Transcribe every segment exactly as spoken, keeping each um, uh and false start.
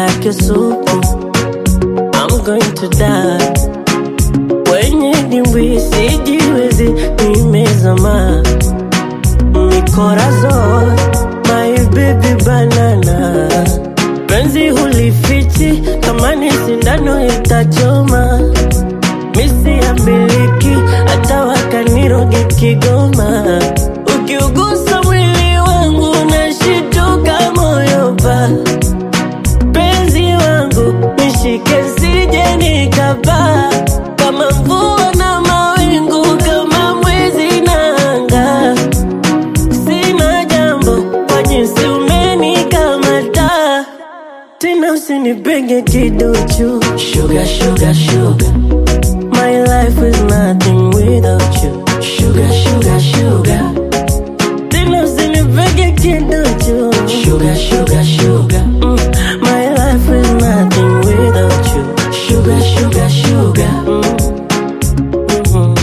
like a soup. I'm going to die. Wenye dimbwi sijiwezi nimezama. Mi corazon, my baby banana. Penzi hulifichi kama ni sindano itachoma. Misi ya miliki hata wakaniroge Kigoma. Ukiugusa mwili wangu nashituka moyo pa. Penzi wangu nishike sije nikapaa. Kama mvua na mawingu, kama mwezi na anga. Sina jambo kwa jinsi umenikamata. Tena usinipenge kiduchu. Sugar, sugar, sugar. My life is nothing without you. Sugar, sugar, sugar. Tena usinipenge kiduchu. Sugar, sugar, sugar. Mm. My life is nothing without you. Sugar, sugar, sugar. Mm. Mm-hmm.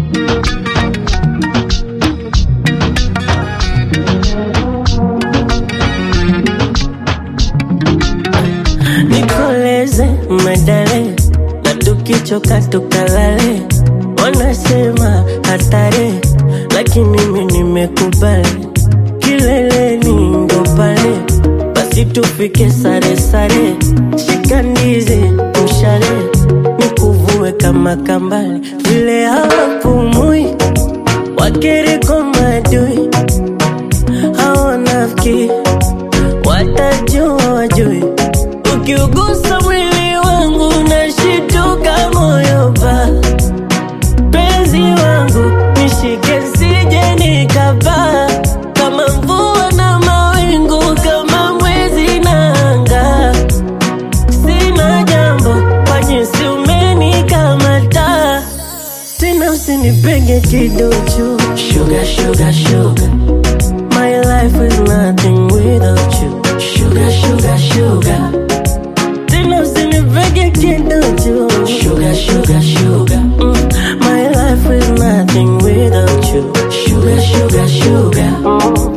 Nikoleze medale na tukichoka tukalale. Wanasema hatari lakini mimi nimekubali. Kileleni ndo pale, basi tufike sare sare. Shika ndizi mshale, nikuvue kama kambale. Vile hawapumui wakeri kwa madui. Hawanafiki watajua wajui. Ukiugusa mwili wangu nashituka moyo pa. Penzi wangu nishike sije nikapaa. Kama mvua na mawingu, kama mwezi na anga. Sina jambo kwa jinsi umenikamata. Tena usinipenge kiduchu. Sugar, sugar, sugar. My life is nothing without you. Sugar, sugar, sugar. Tena usinipenge kiduchu. Sugar, sugar, sugar. Mm. My life is nothing without you. Sugar, sugar, sugar. Mm.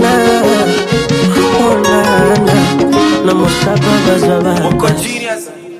No more stop,